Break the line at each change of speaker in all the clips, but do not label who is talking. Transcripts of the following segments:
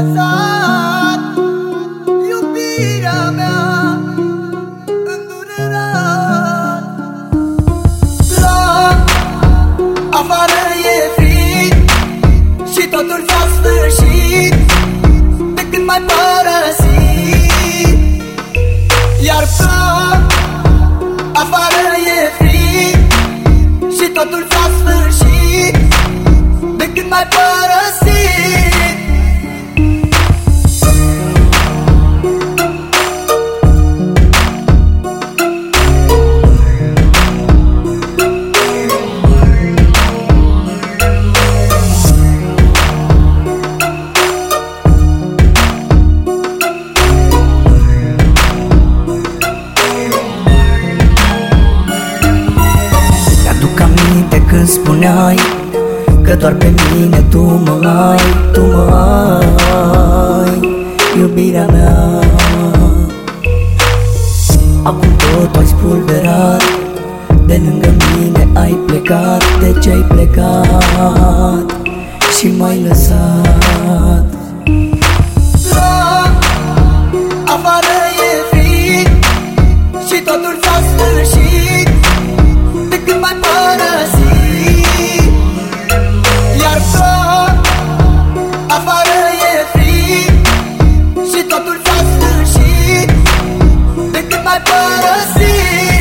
lăsat iubirea mea îndurerat. La afară e frig și totul s-a sfârșit de când m-ai părăsit. Iar afară e frig și totul s-a sfârșit de când m-ai părăsit. Când spuneai că doar pe mine tu mă ai, iubirea mea. Acum tot ai spulberat, de lângă mine ai plecat. De ce ai plecat și m-ai lăsat? Afară e frig și totul s-a sfârșit de când m-ai părăsit. Iar afară e frig și totul s-a sfârșit de când m-ai părăsit.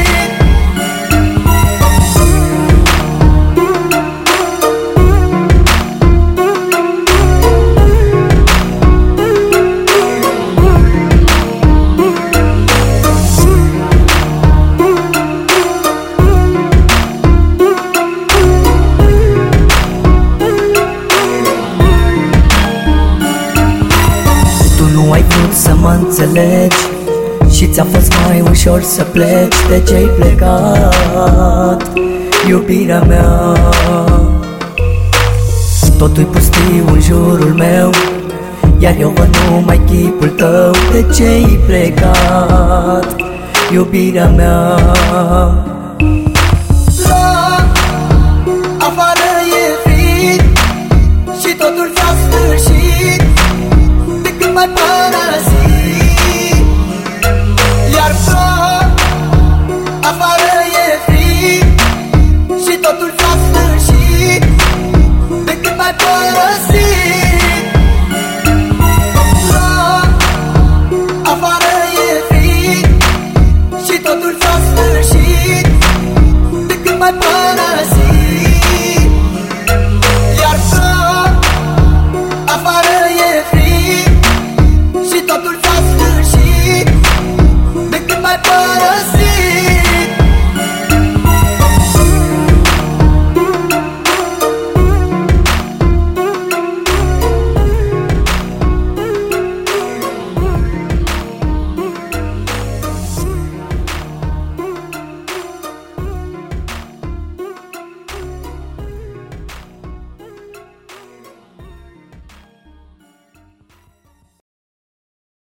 Nu ai vrut să mă înțelegi și ți-a fost mai ușor să pleci. De ce ai plecat, iubirea mea? Totul-i pustiu în jurul meu, iar eu văd numai chipul tău. De ce ai plecat, iubirea mea?